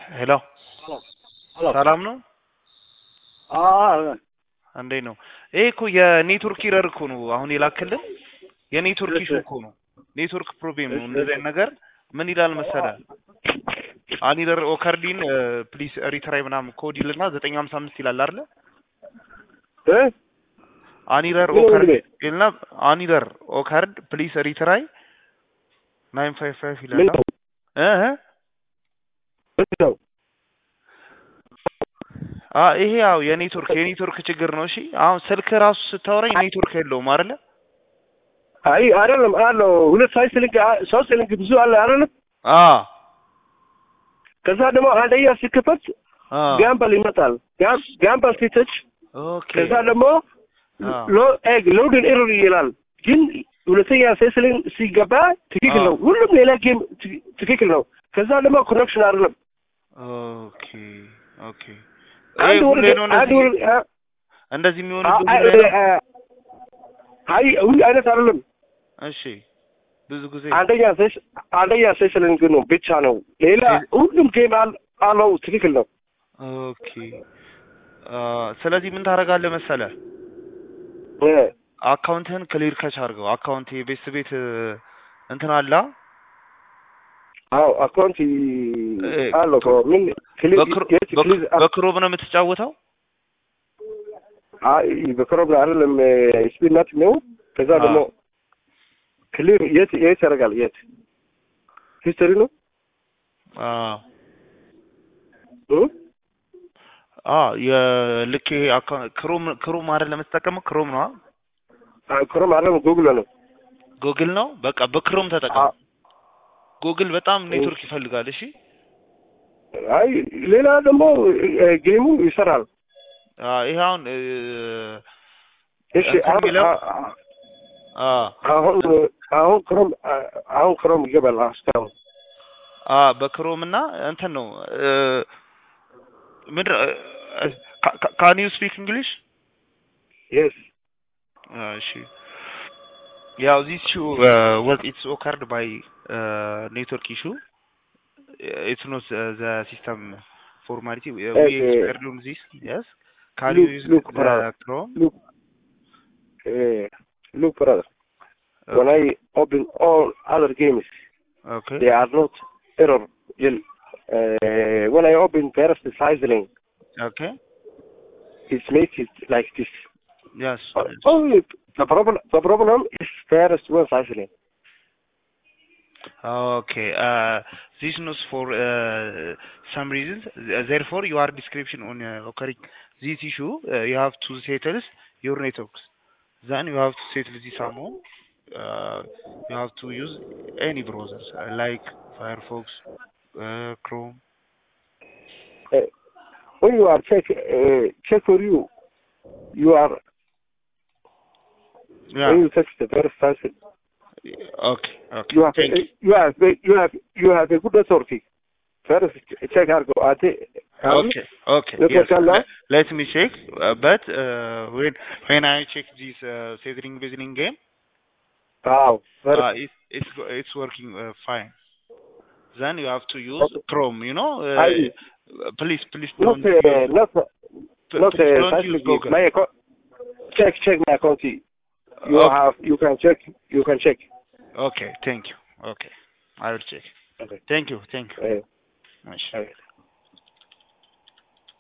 ሄሎ ሰላም ነው? እንዴት ነው? ይሄ እኮ የኔትወርክ ኢረር እኮ ነው አሁን የላክልን የኔትወርክ ኢሹ እኮ ነው። ኔትወርክ ፕሮብሌም ነው። እንደዚህ አይነት ነገር ምን ይላል መሰለህ? አኒደር ኦከርዲን ፕሊስ ሪትራይ ምናምን ኮድ ይልና 955 ይላል አይደል? አኒደር ኦከርድ ይልና አኒደር ኦከርድ ፕሊስ ሪትራይ 955 ይላል። ይሄ ያው የኔትወርክ ችግር ነው። እሺ አሁን ስልክ ራሱ ስታወራኝ ኔትወርክ የለውም አይደለ? አይ አይደለም አለው ሁለት ሳይት ስልክ ሶስት ስልክ ብዙ አለ አይደለም? ከዛ ደግሞ አንደኛ ሲከፈት ጋምበል ይመጣል። ጋምበል ሲተች ከዛ ደግሞ ሎድን ኤረር ይላል። ግን ሁለተኛ ሳይት ስልክ ሲገባ ትክክል ነው። ሁሉም ሌላ ጌም ትክክል ነው። ከዛ ደግሞ ኮኔክሽን አይደለም። ኦኬ እንደዚህ የሚሆነው አይ ሁሉ አይነት አይደለም። እሺ ብዙ ጊዜ አንደኛ ሴሽን ነው ብቻ ነው። ሌላ ሁሉም ጌም አለው ትክክል ነው። ኦኬ ስለዚህ ምን ታደርጋለህ መሰለህ? አካውንትህን ክሊር ካች አድርገው። አካውንት ቤት እንትን አለ። አካውንት አለው ምን በክሮም ነው የምትጫወተው? አይ በክሮም አይደለም ስፒናት ነው። ከዛ ደግሞ ክሊር የት ያደርጋል? የት ሂስትሪ ነው? የልክ ክሮም አይደለም የምትጠቀመው? ክሮም ነው? ክሮም አይደለም ጉግል ነው። ጉግል ነው። በቃ በክሮም ተጠቀም። ጉግል በጣም ኔትወርክ ይፈልጋል። እሺ አይ ሌላ ደግሞ ጌሙ ይሰራል። ይሄ አሁን እሺ አሁን ክሮም ይገባል። አስታው በክሮም እና እንትን ነው ምድር ካን ዩ ስፒክ እንግሊሽ? yes እሺ ያው this issue was it's occurred by network issue. It's not the system formality. We explained on this. Yes. Can you use Chrome? Look brother. When I open all other games, they are not error. When I open first Sizzling, it makes it like this. Yes. Only the problem is first one Sizzling. This is for some reasons. Therefore, your description on occurring this issue, you have to settle your networks. Then you have to settle this amount. You have to use any browsers like Firefox, Chrome. When you are check for you are when you touch the first Sizzling. Okay. You have a good authority. First, check out. Okay. Yes. Let me check. But when I check this Settling Visiting game, it's working fine. Then you have to use Chrome. You know, please don't use Google. Check my account. You can check. Okay, thank you. Okay, I will check. Okay. Thank you. Nice.